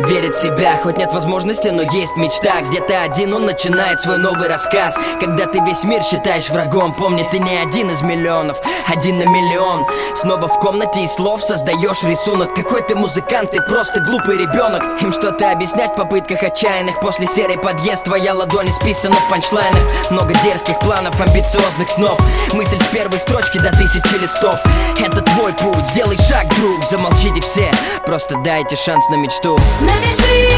верит в себя. Хоть нет возможности, но есть мечта. Где-то один он начинает свой новый рассказ. Когда ты весь мир считаешь врагом, помни, ты не один из миллионов, один на миллион. Снова в комнате из слов создаешь рисунок. Какой ты музыкант, ты просто глупый ребенок. Им что-то объяснять в попытках отчаянных. После серый подъезд, твоя ладонь исписана в панчлайнах. Много дерзких планов, амбициозных снов. Мысль с первой строчки до 1000 листов. Это твой путь, сделай шаг, друг. Замолчите все, просто дайте шанс на мечту. Напиши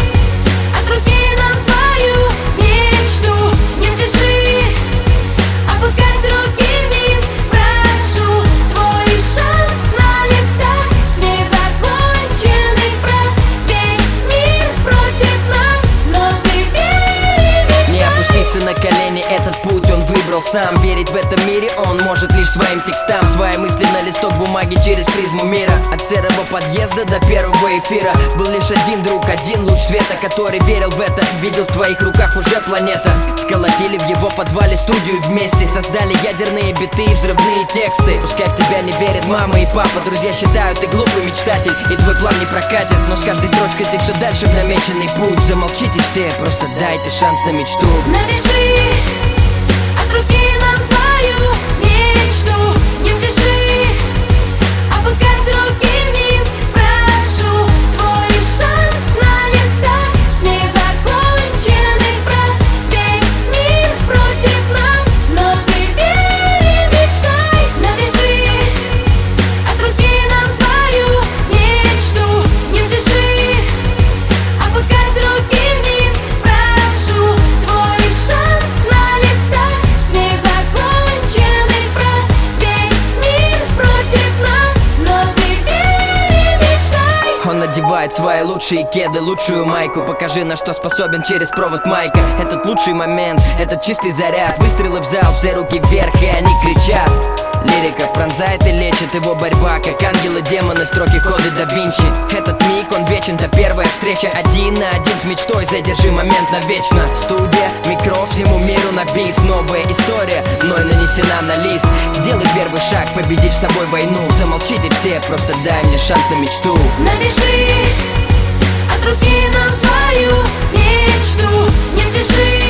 от руки нам свою мечту. Не спеши опускать руки вниз. Прошу, твой шанс на листах с незаконченных фраз. Весь мир против нас, но ты верь и мечтай. Не опуститься на колени, этот путь он выбрал сам. Верить в этом мире он может лишь своим текстам. Свои мысли на листок бумаги через призму мира. От серого подъезда до первого эфира был лишь один друг, один луч света, который верил в это. Видел в твоих руках уже планета. Сколотили в его подвале студию вместе. Создали ядерные биты и взрывные тексты. Пускай в тебя не верят мама и папа. Друзья считают, ты глупый мечтатель, и твой план не прокатит. Но с каждой строчкой ты все дальше в намеченный путь. Замолчите все, просто дайте шанс на мечту. Напиши от руки нам свою мечту. Не спеши опускать руки вниз. Прошу, твой шанс на листах с незаконченных фраз. Весь мир против нас, но ты верь и мечтай. Напиши от руки нам свою мечту. Не спеши опускать руки вниз. Прошу, твой шанс на листах с незаконченных фраз. Весь мир против нас, но ты верь и мечтай. Он надевает свои лучшие кеды, лучшую майку. Покажи, на что способен через провод майка. Этот лучший момент, этот чистый заряд. Выстрелы в зал, все руки вверх, и они кричат. Лирика пронзает и лечит его борьба. Как ангелы, демоны, строки коды да Винчи. Этот миг, он вечен, это первая встреча. Один на один с мечтой, задержи момент навечно. Студия, микро, всему миру на бис. Новая история, мной нанесена на лист. Сделай первый шаг, победив с собой войну. Замолчите все, просто дай мне шанс на мечту. Напиши от руки нам свою мечту. Не спеши